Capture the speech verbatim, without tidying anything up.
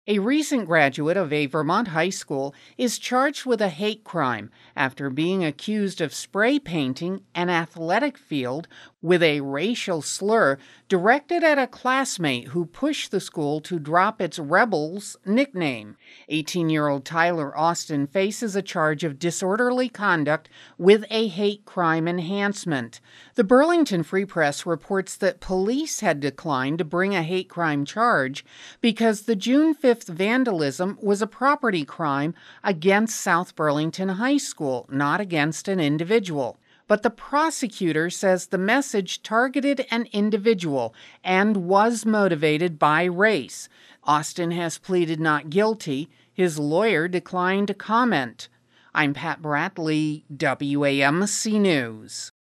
A recent graduate of a Vermont high school is charged with a hate crime after being accused of spray painting an athletic field with a racial slur directed at a classmate who pushed the school to drop its Rebels nickname. eighteen-year-old Tyler Austin faces a charge of disorderly conduct with a hate crime enhancement. The Burlington Free Press reports that police had declined to bring a hate crime charge because the June fifth vandalism was a property crime against South Burlington High School, not against an individual. But the prosecutor says the message targeted an individual and was motivated by race. Austin has pleaded not guilty. His lawyer declined to comment. I'm Pat Bradley, W A M C News.